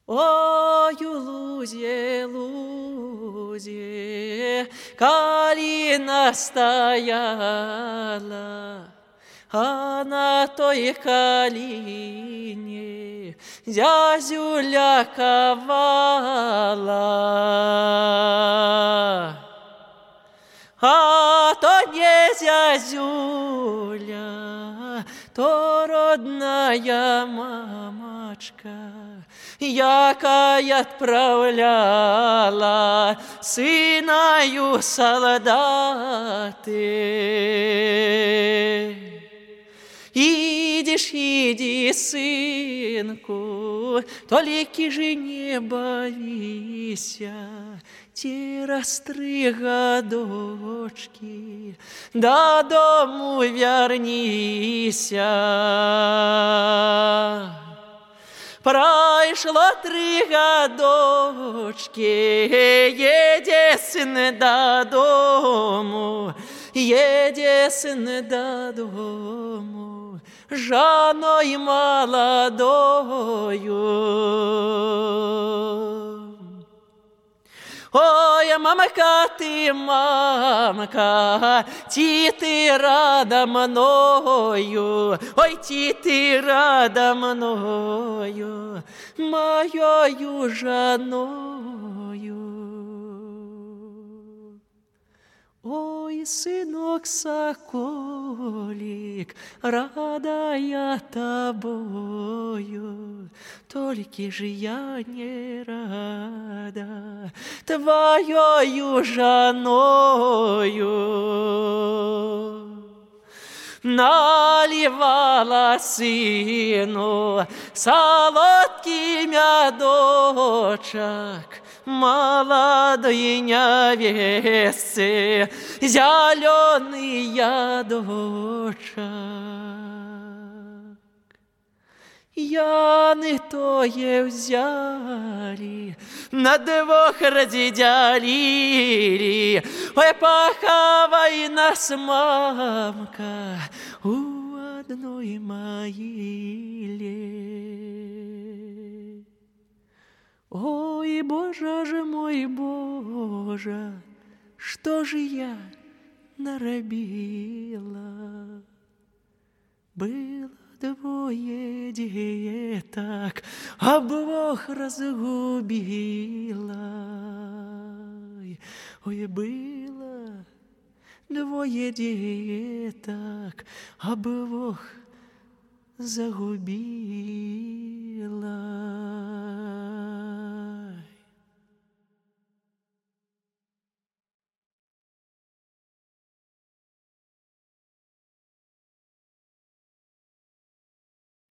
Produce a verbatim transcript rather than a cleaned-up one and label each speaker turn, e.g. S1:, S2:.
S1: Ой, у лузе, лузе, калина стояла, а на той калине зязюля ковала. А то не зязюля, то родная мамочка, якая отправляла сыною солдаты. Идишь, иди, сынку, только же не бойся, те растрига дочки, до дому вернися. Прошло три годочки, еде сын до дому, еде сын до дому, женой молодою. Ой, мамка ты, мамка, ти ты рада мною, ой, ти ты рада мною, моею женою. Ой, сынок соколик, рада я тобою, только же я не рада твоею женою. Наливала сыну солодкий медочек молодой невесты, зеленый ядочек. Яны тое взяли, на двух разделили. Ой, поховай нас, мамка, у одной могиле. Ой, Боже же мой, Боже, что же я наробила? Было двое деток, а Бог разгубила. Ой, было двое деток, а Бог загубила.